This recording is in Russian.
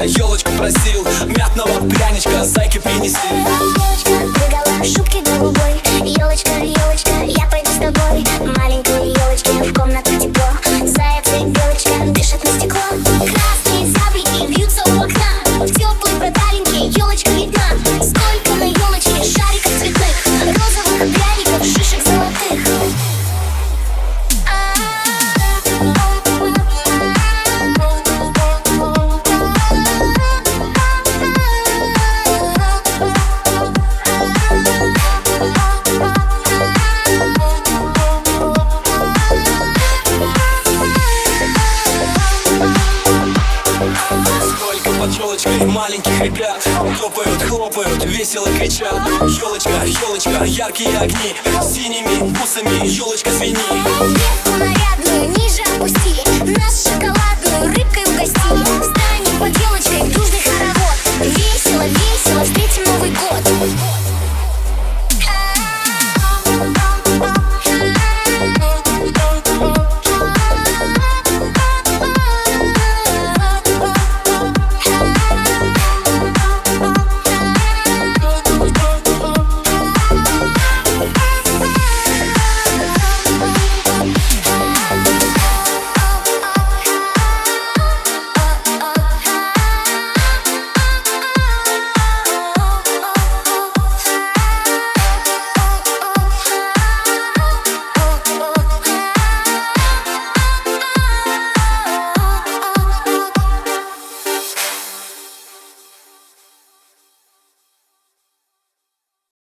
елочку просил мятного пряничка, зайке принеси. Елочка, прыгала в шубке голубой. Елочка, елочка, я пойду с тобой. Маленькой елочке в комнату тепло. Заяц и белочка дышат на стекло. Красные зяблики вьются у окна. В теплой проталенькой елочка видна. Сколько на елочке шариков цветных, розовых пряников, шишек золотых. Под елочкой маленьких ребят топают, хлопают, весело кричат. Елочка, елочка, яркие огни, синими бусами елочка звени. Ветку нарядную ниже опусти, нас шоколадную рыбкой угости. Встанем под елочкой в дружный хоровод. Весело, весело.